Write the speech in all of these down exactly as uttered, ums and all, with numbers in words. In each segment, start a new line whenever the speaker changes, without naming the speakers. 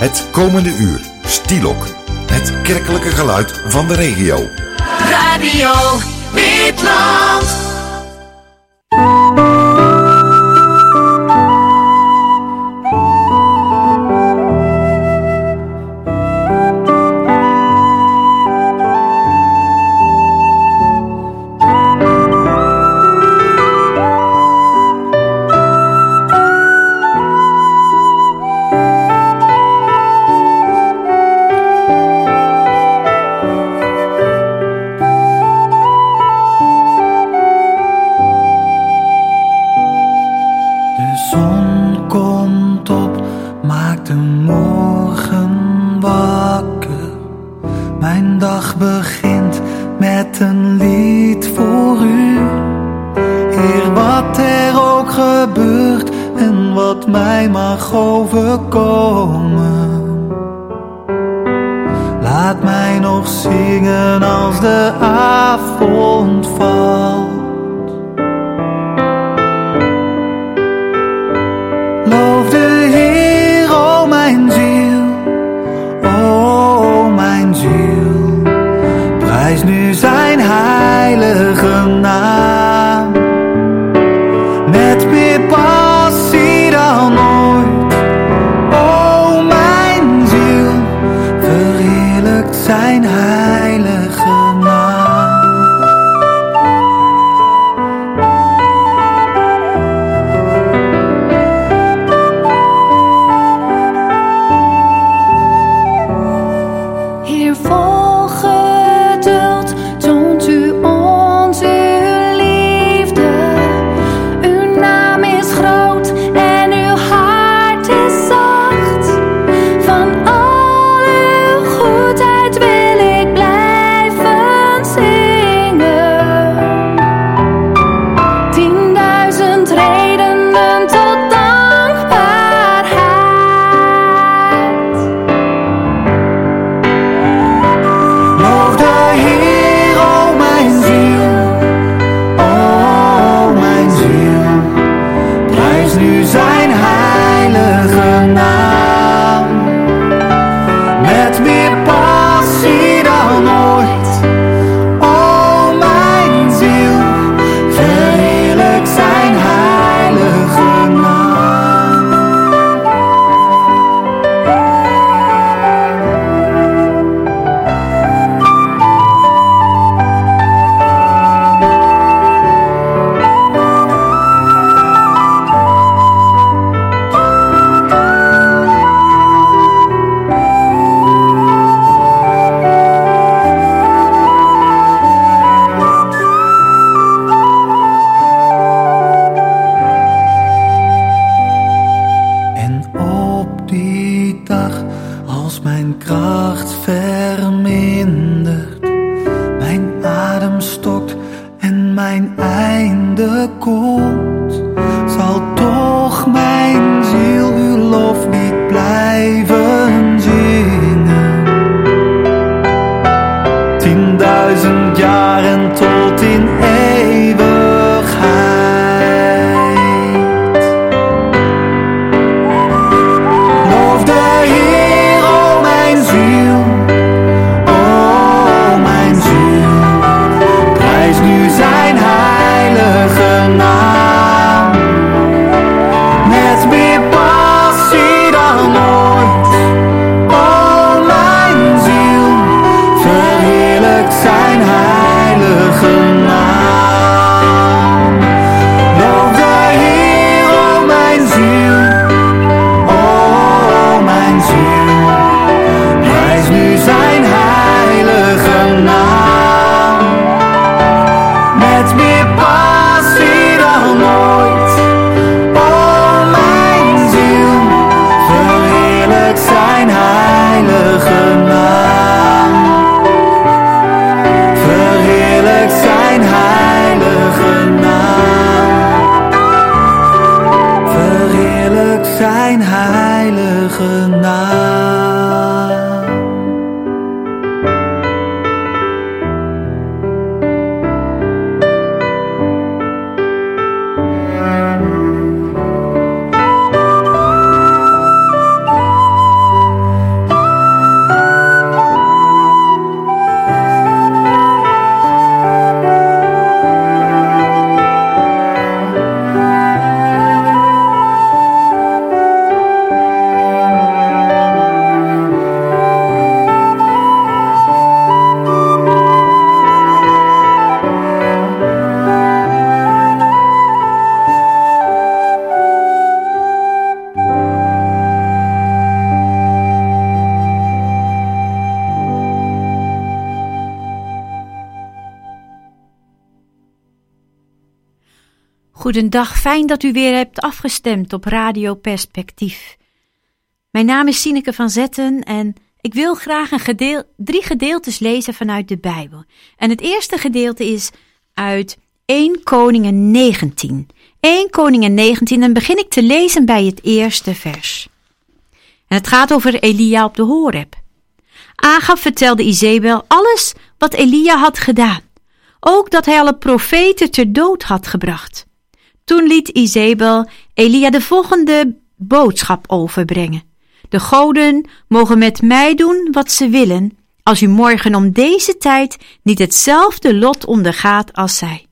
Het komende uur, Stielok. Het kerkelijke geluid van de regio.
Radio Witland.
Goedendag, fijn dat u weer hebt afgestemd op Radio Perspectief. Mijn naam is Sineke van Zetten en ik wil graag een gedeel, drie gedeeltes lezen vanuit de Bijbel. En het eerste gedeelte is uit Eerste Koningen negentien. Eerste Koningen negentien, dan begin ik te lezen bij het eerste vers. En het gaat over Elia op de Horeb. Agab vertelde Izebel alles wat Elia had gedaan. Ook dat hij alle profeten ter dood had gebracht. Toen liet Izebel Elia de volgende boodschap overbrengen. De goden mogen met mij doen wat ze willen, als u morgen om deze tijd niet hetzelfde lot ondergaat als zij.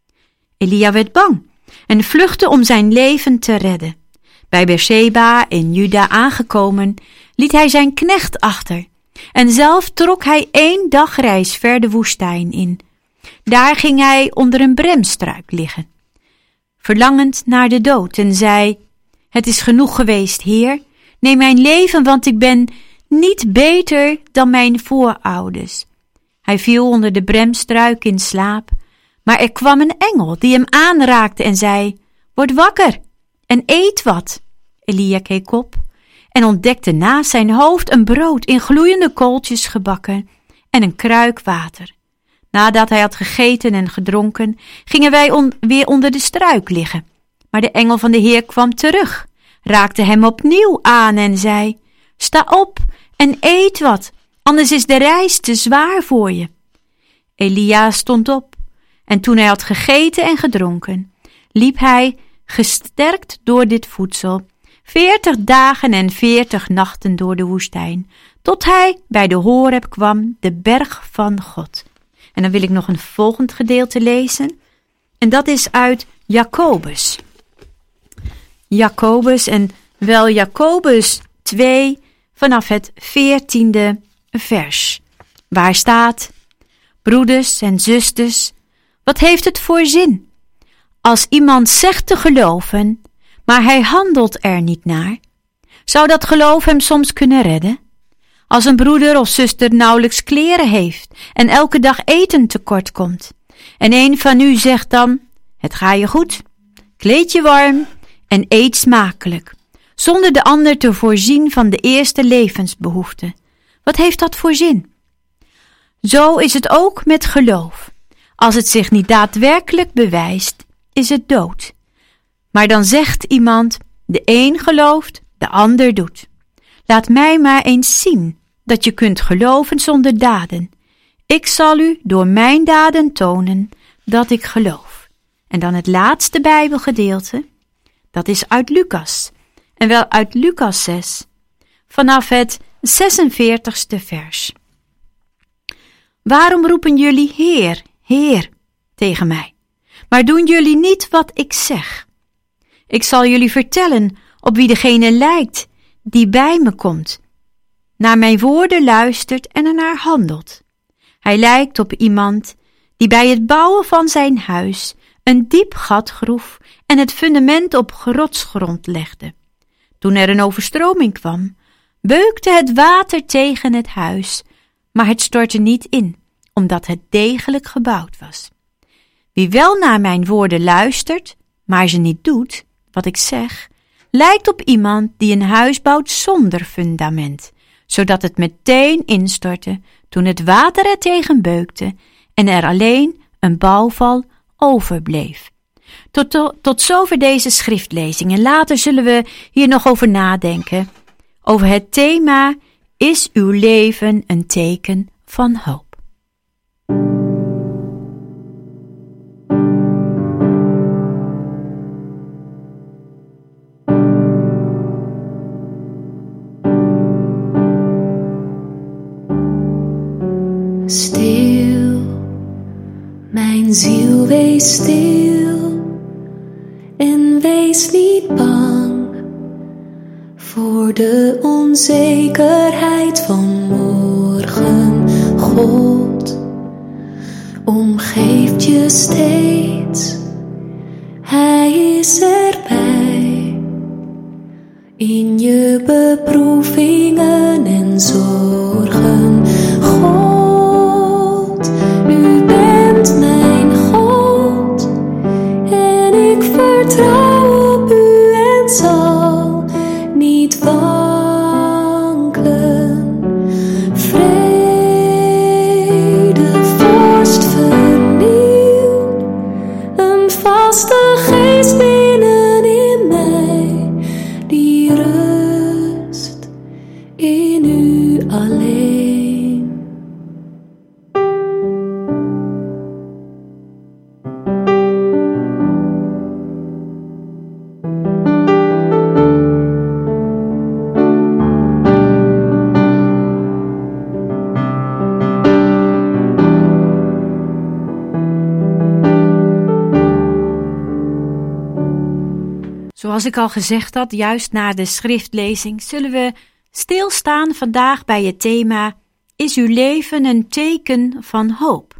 Elia werd bang en vluchtte om zijn leven te redden. Bij Beersheba in Juda aangekomen, liet hij zijn knecht achter. En zelf trok hij één dagreis ver de woestijn in. Daar ging hij onder een bremstruik liggen, verlangend naar de dood, en zei: Het is genoeg geweest, Heer, neem mijn leven, want ik ben niet beter dan mijn voorouders. Hij viel onder de bremstruik in slaap, maar er kwam een engel die hem aanraakte en zei: Word wakker en eet wat. Elia keek op en ontdekte naast zijn hoofd een brood in gloeiende kooltjes gebakken en een kruik water. Nadat hij had gegeten en gedronken, gingen wij on- weer onder de struik liggen. Maar de engel van de Heer kwam terug, raakte hem opnieuw aan en zei: Sta op en eet wat, anders is de reis te zwaar voor je. Elia stond op en toen hij had gegeten en gedronken, liep hij, gesterkt door dit voedsel, veertig dagen en veertig nachten door de woestijn, tot hij bij de Horeb kwam, de berg van God. En dan wil ik nog een volgend gedeelte lezen. En dat is uit Jacobus. Jacobus en wel Jacobus twee vanaf het veertiende vers. Waar staat: Broeders en zusters, wat heeft het voor zin? Als iemand zegt te geloven, maar hij handelt er niet naar, zou dat geloof hem soms kunnen redden? Als een broeder of zuster nauwelijks kleren heeft en elke dag eten tekort komt, en een van u zegt dan: Het ga je goed, kleed je warm en eet smakelijk, zonder de ander te voorzien van de eerste levensbehoeften. Wat heeft dat voor zin? Zo is het ook met geloof. Als het zich niet daadwerkelijk bewijst, is het dood. Maar dan zegt iemand: de een gelooft, de ander doet. Laat mij maar eens zien dat je kunt geloven zonder daden. Ik zal u door mijn daden tonen dat ik geloof. En dan het laatste Bijbelgedeelte, dat is uit Lucas. En wel uit Lucas zes, vanaf het zesenveertigste vers. Waarom roepen jullie Heer, Heer tegen mij, maar doen jullie niet wat ik zeg? Ik zal jullie vertellen op wie degene lijkt die bij me komt, naar mijn woorden luistert en ernaar handelt. Hij lijkt op iemand die bij het bouwen van zijn huis een diep gat groef en het fundament op rotsgrond legde. Toen er een overstroming kwam, beukte het water tegen het huis, maar het stortte niet in, omdat het degelijk gebouwd was. Wie wel naar mijn woorden luistert, maar ze niet doet wat ik zeg, lijkt op iemand die een huis bouwt zonder fundament, zodat het meteen instortte toen het water er tegen beukte en er alleen een bouwval overbleef. Tot, tot, tot zover deze schriftlezing. En later zullen we hier nog over nadenken. Over het thema: is uw leven een teken van hoop?
Stil, mijn ziel, wees stil en wees niet bang voor de onzekerheid van morgen. God omgeeft je steeds, Hij is erbij in je beproevingen en zorgen. God, u bent mijn God en ik vertrouw alleen.
Zoals ik al gezegd had, juist na de schriftlezing zullen we stilstaan vandaag bij het thema: is uw leven een teken van hoop?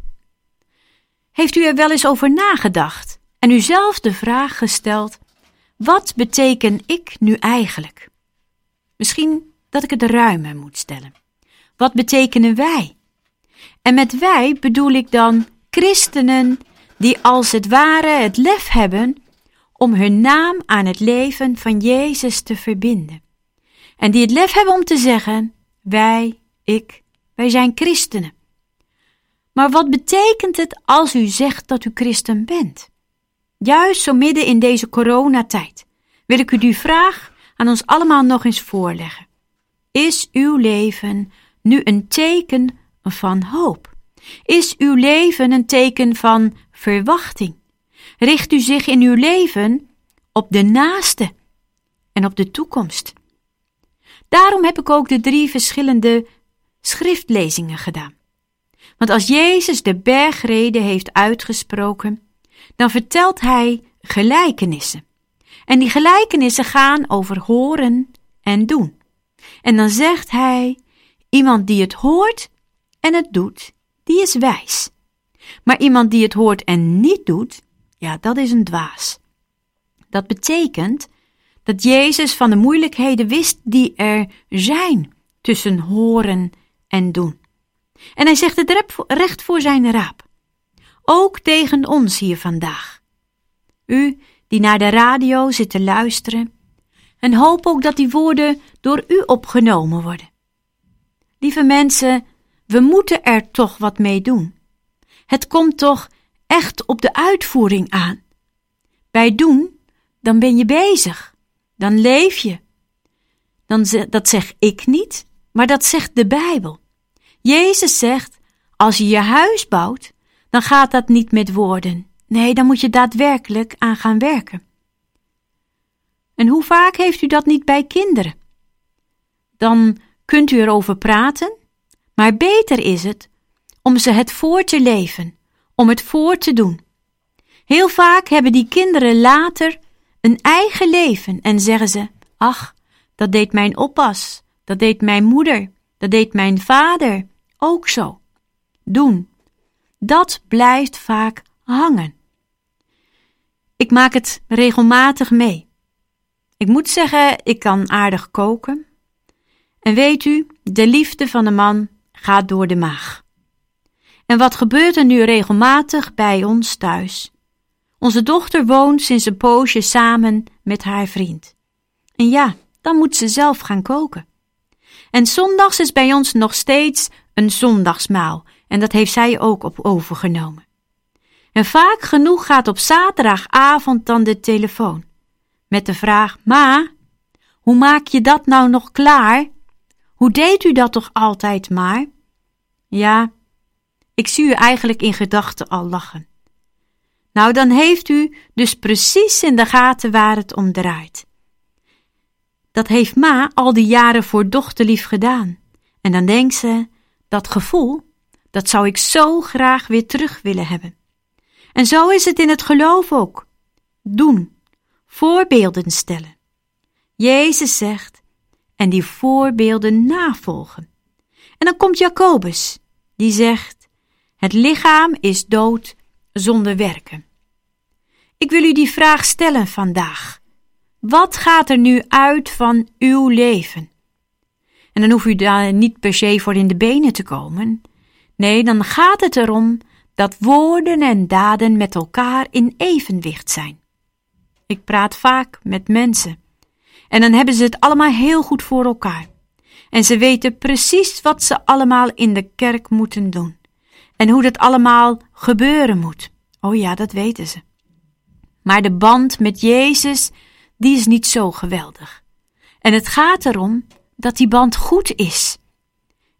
Heeft u er wel eens over nagedacht en uzelf de vraag gesteld: wat beteken ik nu eigenlijk? Misschien dat ik het ruimer moet stellen. Wat betekenen wij? En met wij bedoel ik dan christenen die als het ware het lef hebben om hun naam aan het leven van Jezus te verbinden. En die het lef hebben om te zeggen: wij, ik, wij zijn christenen. Maar wat betekent het als u zegt dat u christen bent? Juist zo midden in deze coronatijd wil ik u die vraag aan ons allemaal nog eens voorleggen. Is uw leven nu een teken van hoop? Is uw leven een teken van verwachting? Richt u zich in uw leven op de naaste en op de toekomst? Daarom heb ik ook de drie verschillende schriftlezingen gedaan. Want als Jezus de bergrede heeft uitgesproken, dan vertelt hij gelijkenissen. En die gelijkenissen gaan over horen en doen. En dan zegt hij: iemand die het hoort en het doet, die is wijs. Maar iemand die het hoort en niet doet, ja, dat is een dwaas. Dat betekent dat Jezus van de moeilijkheden wist die er zijn tussen horen en doen. En hij zegt het recht voor zijn raap. Ook tegen ons hier vandaag. U die naar de radio zit te luisteren, en hoop ook dat die woorden door u opgenomen worden. Lieve mensen, we moeten er toch wat mee doen. Het komt toch echt op de uitvoering aan. Bij doen, dan ben je bezig. Dan leef je. Dan ze, dat zeg ik niet, maar dat zegt de Bijbel. Jezus zegt: als je je huis bouwt, dan gaat dat niet met woorden. Nee, dan moet je daadwerkelijk aan gaan werken. En hoe vaak heeft u dat niet bij kinderen? Dan kunt u erover praten, maar beter is het om ze het voor te leven, om het voor te doen. Heel vaak hebben die kinderen later een eigen leven en zeggen ze: ach, dat deed mijn oppas, dat deed mijn moeder, dat deed mijn vader ook zo. Doen. Dat blijft vaak hangen. Ik maak het regelmatig mee. Ik moet zeggen, ik kan aardig koken. En weet u, de liefde van de man gaat door de maag. En wat gebeurt er nu regelmatig bij ons thuis? Onze dochter woont sinds een poosje samen met haar vriend. En ja, dan moet ze zelf gaan koken. En zondags is bij ons nog steeds een zondagsmaal. En dat heeft zij ook op overgenomen. En vaak genoeg gaat op zaterdagavond dan de telefoon. Met de vraag: Ma, hoe maak je dat nou nog klaar? Hoe deed u dat toch altijd maar? Ja, ik zie u eigenlijk in gedachten al lachen. Nou, dan heeft u dus precies in de gaten waar het om draait. Dat heeft ma al die jaren voor dochterlief gedaan. En dan denkt ze: dat gevoel, dat zou ik zo graag weer terug willen hebben. En zo is het in het geloof ook. Doen, voorbeelden stellen. Jezus zegt: en die voorbeelden navolgen. En dan komt Jacobus, die zegt: het lichaam is dood zonder werken. Ik wil u die vraag stellen vandaag. Wat gaat er nu uit van uw leven? En dan hoeft u daar niet per se voor in de benen te komen. Nee, dan gaat het erom dat woorden en daden met elkaar in evenwicht zijn. Ik praat vaak met mensen. En dan hebben ze het allemaal heel goed voor elkaar. En ze weten precies wat ze allemaal in de kerk moeten doen. En hoe dat allemaal gebeuren moet. Oh ja, dat weten ze. Maar de band met Jezus, die is niet zo geweldig. En het gaat erom dat die band goed is.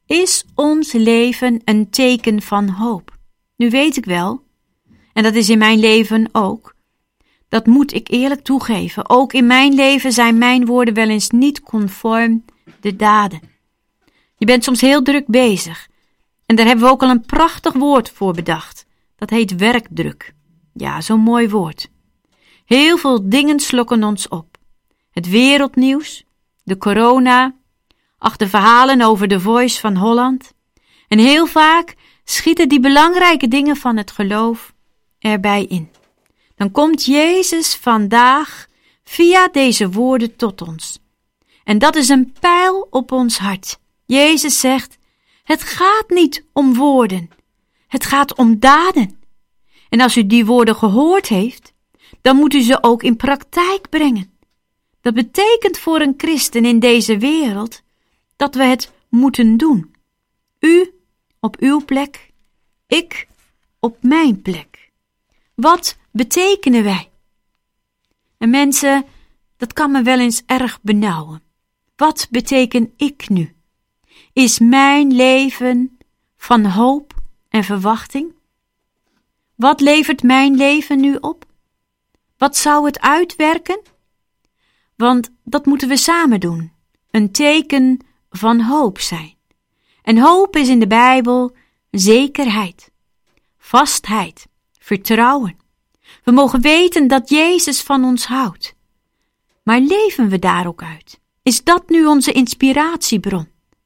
is ons leven een teken van hoop? Nu weet ik wel, en dat is in mijn leven ook, dat moet ik eerlijk toegeven. Ook in mijn leven zijn mijn woorden wel eens niet conform de daden. Je bent soms heel druk bezig. En daar hebben we ook al een prachtig woord voor bedacht. Dat heet werkdruk. Ja, zo'n mooi woord. Heel veel dingen slokken ons op. Het wereldnieuws, de corona, ach, de verhalen over de Voice van Holland. En heel vaak schieten die belangrijke dingen van het geloof erbij in. Dan komt Jezus vandaag via deze woorden tot ons. En dat is een pijl op ons hart. Jezus zegt, het gaat niet om woorden. Het gaat om daden. En als u die woorden gehoord heeft, dan moet u ze ook in praktijk brengen. Dat betekent voor een christen in deze wereld dat we het moeten doen. U op uw plek, ik op mijn plek. Wat betekenen wij? En mensen, dat kan me wel eens erg benauwen. Wat beteken ik nu? Is mijn leven van hoop en verwachting? Wat levert mijn leven nu op? Wat zou het uitwerken? Want dat moeten we samen doen. Een teken van hoop zijn. En hoop is in de Bijbel zekerheid, vastheid, vertrouwen. We mogen weten dat Jezus van ons houdt. Maar leven we daar ook uit? Is dat nu onze inspiratiebron?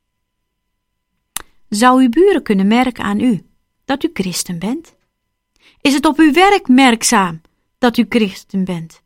Zou uw buren kunnen merken aan u dat u christen bent? Is het op uw werk merkzaam dat u christen bent?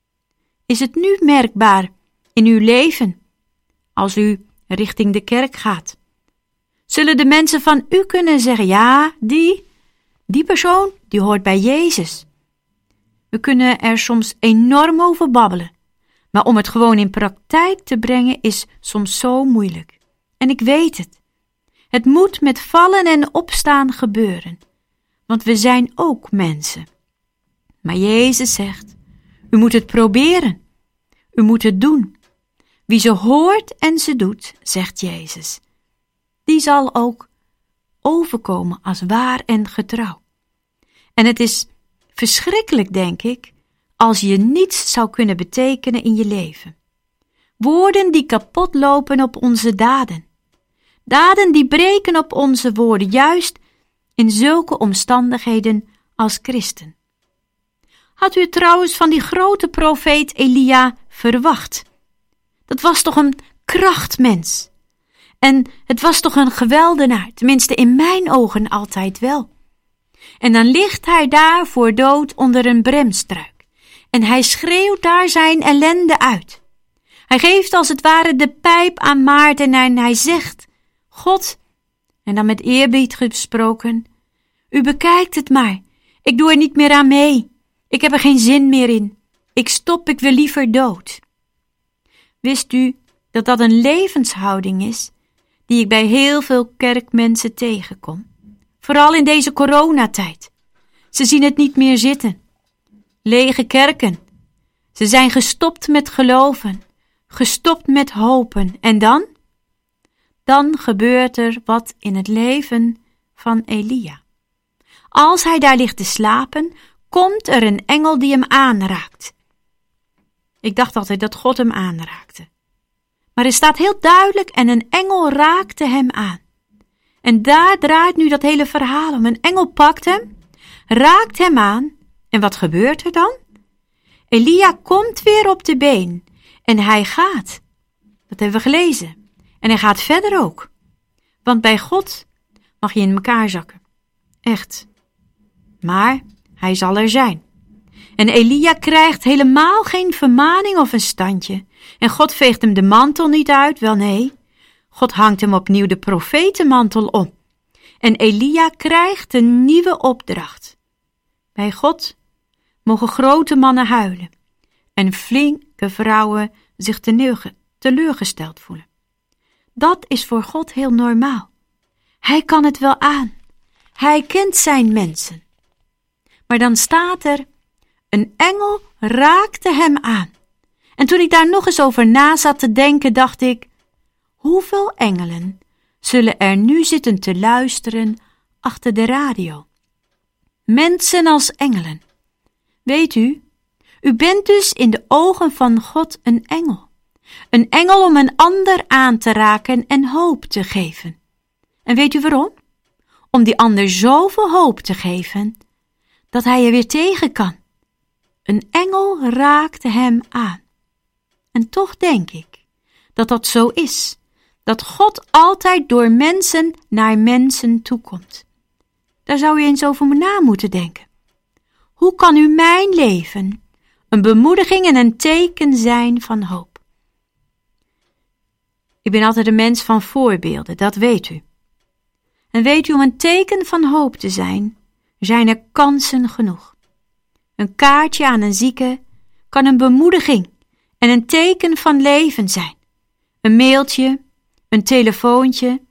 Is het nu merkbaar in uw leven als u richting de kerk gaat? Zullen de mensen van u kunnen zeggen, ja, die, die persoon, die hoort bij Jezus. We kunnen er soms enorm over babbelen, maar om het gewoon in praktijk te brengen is soms zo moeilijk. En ik weet het. Het moet met vallen en opstaan gebeuren, want we zijn ook mensen. Maar Jezus zegt, u moet het proberen, u moet het doen. Wie ze hoort en ze doet, zegt Jezus, die zal ook overkomen als waar en getrouw. En het is verschrikkelijk, denk ik, als je niets zou kunnen betekenen in je leven. Woorden die kapot lopen op onze daden. Daden die breken op onze woorden, juist in zulke omstandigheden als christen. Had u het trouwens van die grote profeet Elia verwacht? Dat was toch een krachtmens. En het was toch een geweldenaar, tenminste in mijn ogen altijd wel. En dan ligt hij daar voor dood onder een bremstruik. En hij schreeuwt daar zijn ellende uit. Hij geeft als het ware de pijp aan Maarten en hij zegt, God, en dan met eerbied gesproken, u bekijkt het maar, ik doe er niet meer aan mee, ik heb er geen zin meer in, ik stop, ik wil liever dood. Wist u dat dat een levenshouding is die ik bij heel veel kerkmensen tegenkom? Vooral in deze coronatijd. Ze zien het niet meer zitten. Lege kerken. Ze zijn gestopt met geloven, gestopt met hopen. En dan? Dan gebeurt er wat in het leven van Elia. Als hij daar ligt te slapen, komt er een engel die hem aanraakt. Ik dacht altijd dat God hem aanraakte. Maar er staat heel duidelijk, en een engel raakte hem aan. En daar draait nu dat hele verhaal om. Een engel pakt hem, raakt hem aan. En wat gebeurt er dan? Elia komt weer op de been. En hij gaat. Dat hebben we gelezen. En hij gaat verder ook. Want bij God mag je in elkaar zakken. Echt. Maar hij zal er zijn. En Elia krijgt helemaal geen vermaning of een standje. En God veegt hem de mantel niet uit, wel nee. God hangt hem opnieuw de profetenmantel om. En Elia krijgt een nieuwe opdracht. Bij God mogen grote mannen huilen en flinke vrouwen zich teleurgesteld voelen. Dat is voor God heel normaal. Hij kan het wel aan. Hij kent zijn mensen. Maar dan staat er, een engel raakte hem aan. En toen ik daar nog eens over na zat te denken, dacht ik, hoeveel engelen zullen er nu zitten te luisteren achter de radio. Mensen als engelen. Weet u, u bent dus in de ogen van God een engel. Een engel om een ander aan te raken en hoop te geven. En weet u waarom? Om die ander zoveel hoop te geven, dat hij er weer tegen kan. Een engel raakte hem aan. En toch denk ik dat dat zo is, dat God altijd door mensen naar mensen toekomt. Daar zou u eens over na moeten denken. Hoe kan u mijn leven een bemoediging en een teken zijn van hoop? Ik ben altijd een mens van voorbeelden, dat weet u. En weet u, om een teken van hoop te zijn, zijn er kansen genoeg. Een kaartje aan een zieke kan een bemoediging en een teken van leven zijn. Een mailtje, een telefoontje.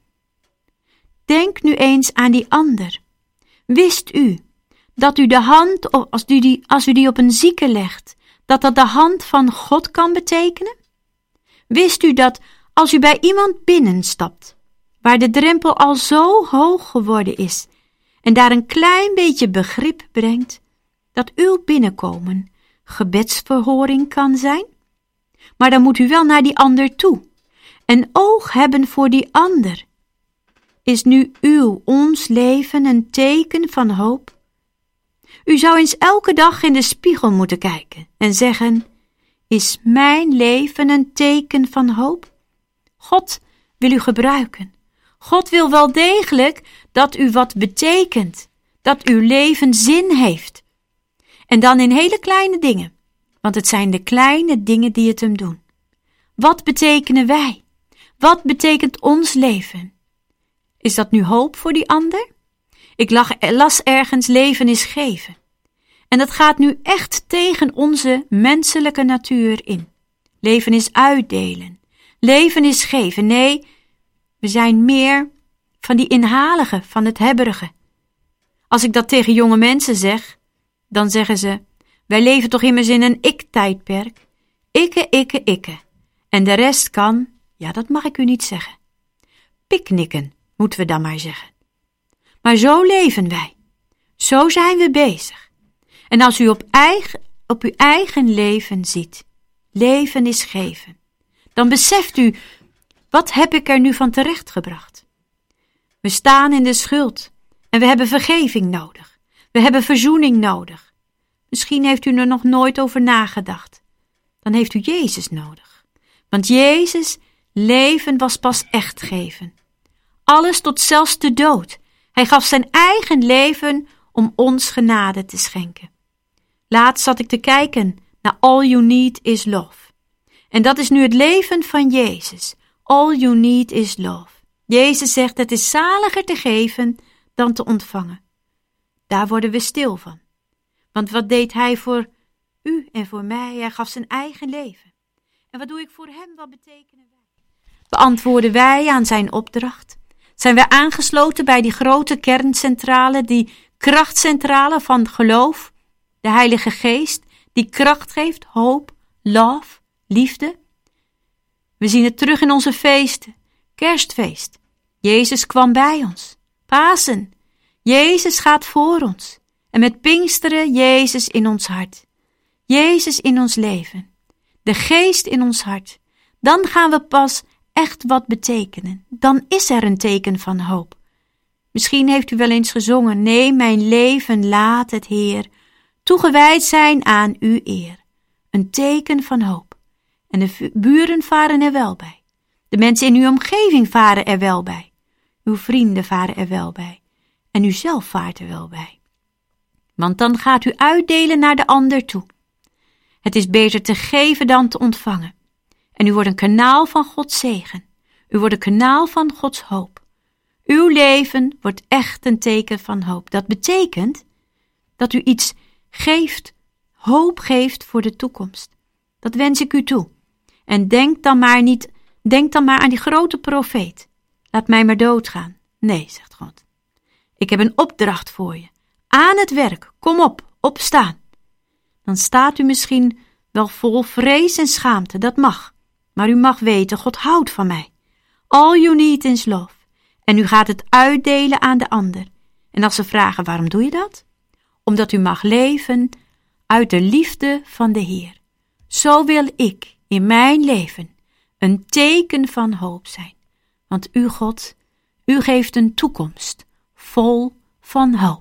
Denk nu eens aan die ander. Wist u dat u de hand, als u die, als u die op een zieke legt, dat dat de hand van God kan betekenen? Wist u dat als u bij iemand binnenstapt, waar de drempel al zo hoog geworden is, en daar een klein beetje begrip brengt, dat uw binnenkomen gebedsverhoring kan zijn? Maar dan moet u wel naar die ander toe. Een oog hebben voor die ander. Is nu uw, ons leven een teken van hoop? U zou eens elke dag in de spiegel moeten kijken en zeggen, is mijn leven een teken van hoop? God wil u gebruiken. God wil wel degelijk dat u wat betekent, dat uw leven zin heeft. En dan in hele kleine dingen, want het zijn de kleine dingen die het hem doen. Wat betekenen wij? Wat betekent ons leven? Is dat nu hoop voor die ander? Ik las ergens leven is geven. En dat gaat nu echt tegen onze menselijke natuur in. Leven is uitdelen. Leven is geven. Nee, we zijn meer van die inhalige, van het hebberige. Als ik dat tegen jonge mensen zeg, dan zeggen ze, wij leven toch immers in een ik-tijdperk. Ikke, ikke, ikke. En de rest kan, ja, dat mag ik u niet zeggen. Picknicken, moeten we dan maar zeggen. Maar zo leven wij. Zo zijn we bezig. En als u op, eigen, op uw eigen leven ziet, leven is geven, dan beseft u, wat heb ik er nu van terechtgebracht? We staan in de schuld en we hebben vergeving nodig. We hebben verzoening nodig. Misschien heeft u er nog nooit over nagedacht. Dan heeft u Jezus nodig. Want Jezus' leven was pas echt geven. Alles tot zelfs de dood. Hij gaf zijn eigen leven om ons genade te schenken. Laatst zat ik te kijken naar All You Need Is Love. En dat is nu het leven van Jezus. All you need is love. Jezus zegt, het is zaliger te geven dan te ontvangen. Daar worden we stil van. Want wat deed hij voor u en voor mij? Hij gaf zijn eigen leven. En wat doe ik voor hem? Wat betekenen wij? Beantwoorden wij aan zijn opdracht? Zijn wij aangesloten bij die grote kerncentrale, die krachtcentrale van geloof, de Heilige Geest, die kracht geeft, hoop, love, liefde? We zien het terug in onze feesten. Kerstfeest. Jezus kwam bij ons. Pasen. Jezus gaat voor ons. En met Pinksteren Jezus in ons hart. Jezus in ons leven. De Geest in ons hart. Dan gaan we pas echt wat betekenen. Dan is er een teken van hoop. Misschien heeft u wel eens gezongen, nee, mijn leven laat het Heer toegewijd zijn aan uw eer. Een teken van hoop. En de buren varen er wel bij. De mensen in uw omgeving varen er wel bij. Uw vrienden varen er wel bij. En u zelf vaart er wel bij. Want dan gaat u uitdelen naar de ander toe. Het is beter te geven dan te ontvangen. En u wordt een kanaal van Gods zegen. U wordt een kanaal van Gods hoop. Uw leven wordt echt een teken van hoop. Dat betekent dat u iets geeft, hoop geeft voor de toekomst. Dat wens ik u toe. En denk dan maar niet, denk dan maar aan die grote profeet. Laat mij maar doodgaan. Nee, zegt God. Ik heb een opdracht voor je. Aan het werk, kom op, opstaan. Dan staat u misschien wel vol vrees en schaamte, dat mag. Maar u mag weten, God houdt van mij. All you need is love. En u gaat het uitdelen aan de ander. En als ze vragen waarom doe je dat? Omdat u mag leven uit de liefde van de Heer. Zo wil ik in mijn leven een teken van hoop zijn. Want u, God, u geeft een toekomst vol van hoop.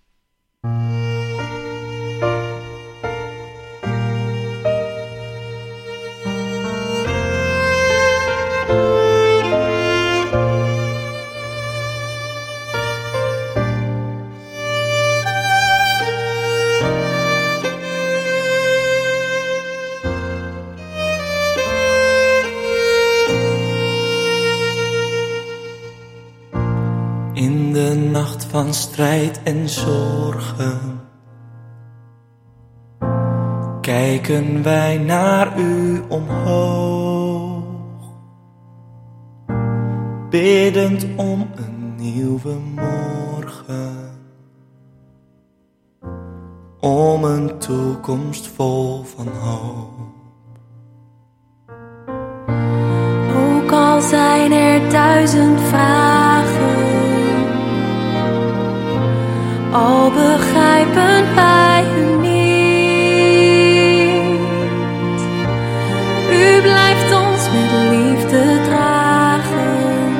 In de nacht van strijd en zorgen kijken wij naar u omhoog, biddend om een nieuwe morgen, om een toekomst vol van hoop.
Ook al zijn er duizend vragen, al begrijpen wij u niet, u blijft ons met liefde dragen,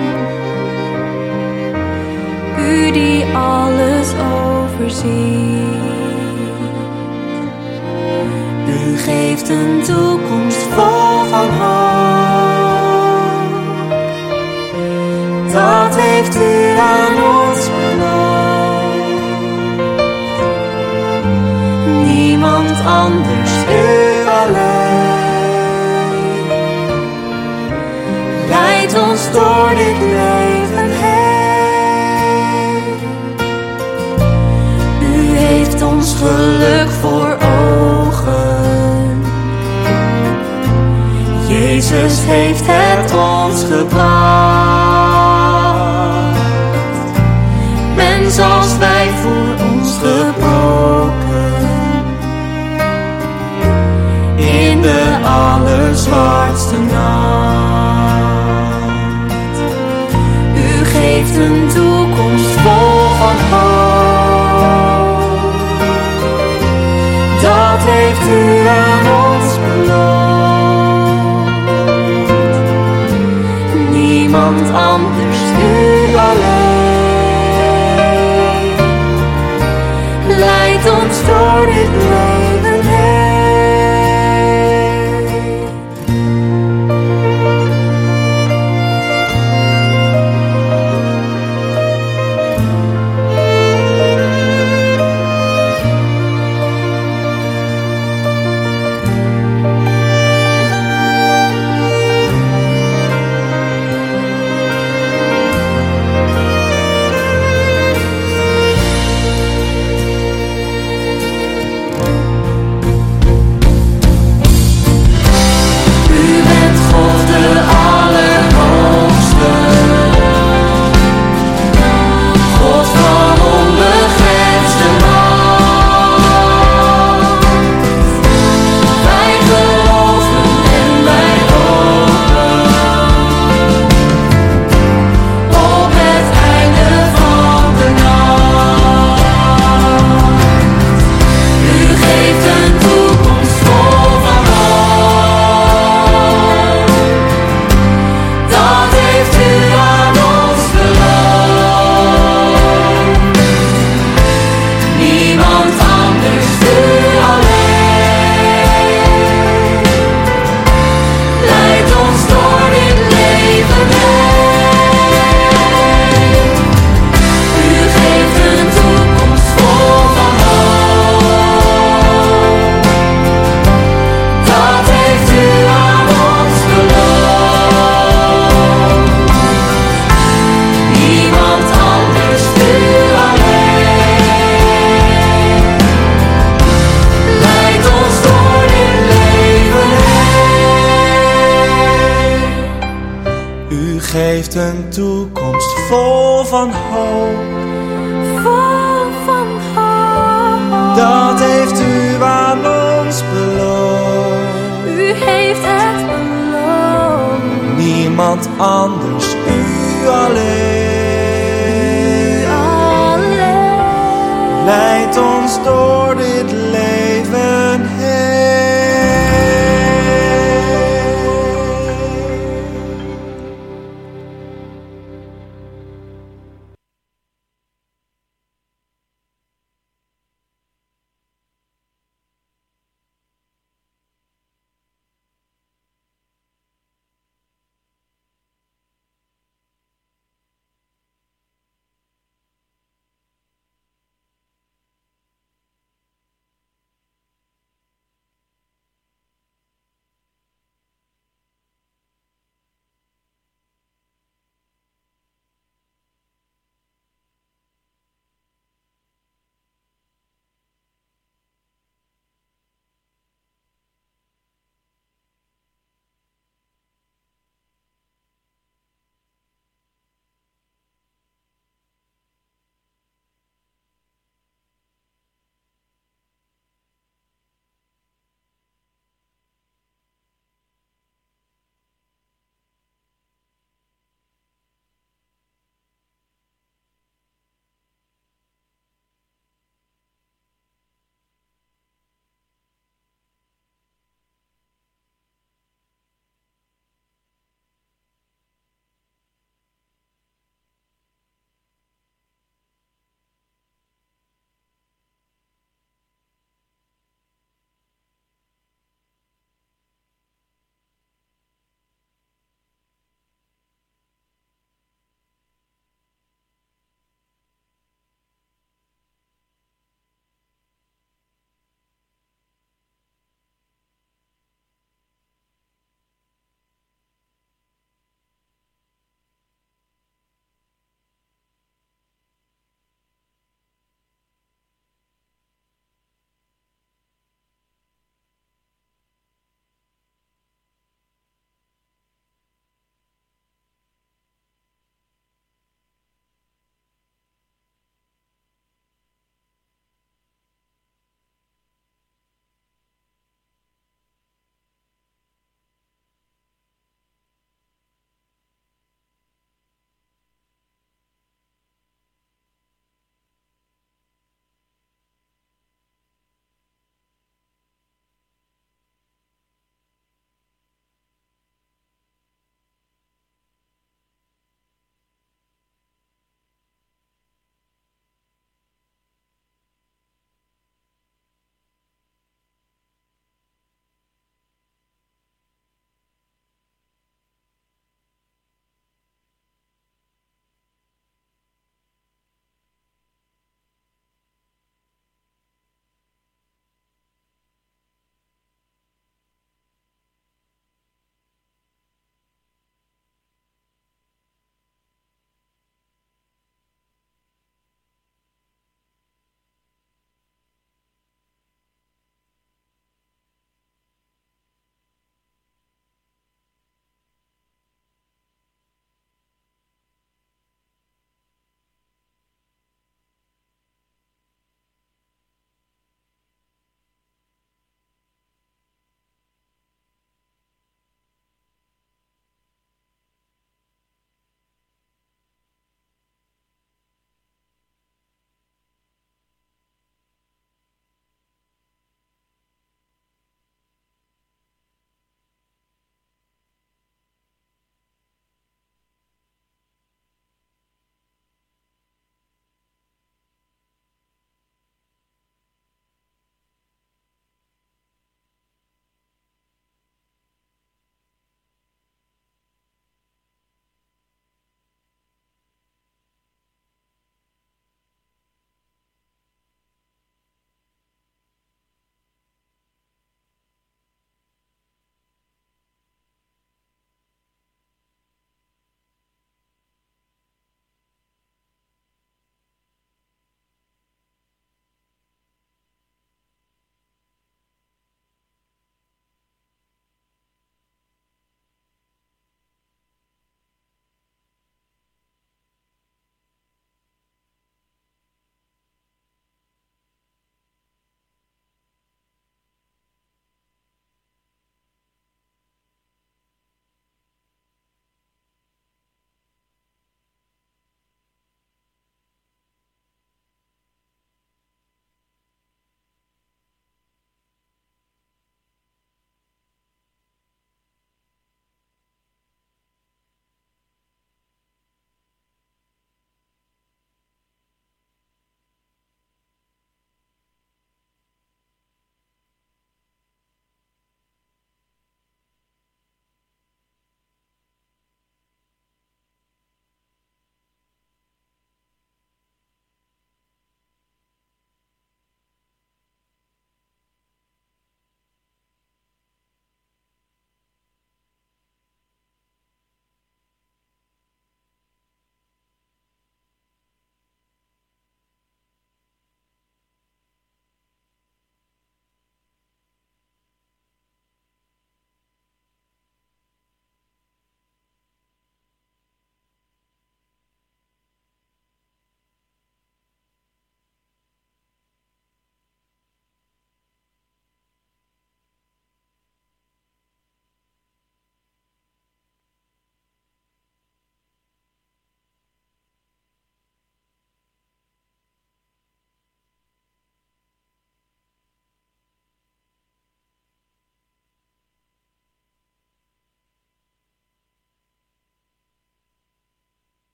u die alles overziet. U geeft een toekomst vol van hoop, dat heeft u aan ons beloofd. Niemand anders, u alleen, leidt ons door dit leven heen. U heeft ons geluk voor ogen, Jezus heeft het ons gebracht. Mens als wij voor ons gebroken, in de allerzwartste nacht. U geeft een toekomst vol van hoop, dat heeft u aan ons beloofd. Niemand anders, u alleen, leidt ons door dit leven heen.
geeft een toekomst vol van hoop.
Vol van hoop.
Dat heeft u aan ons beloofd.
U heeft het beloofd.
Niemand anders, u alleen. leidt ons door dit leven.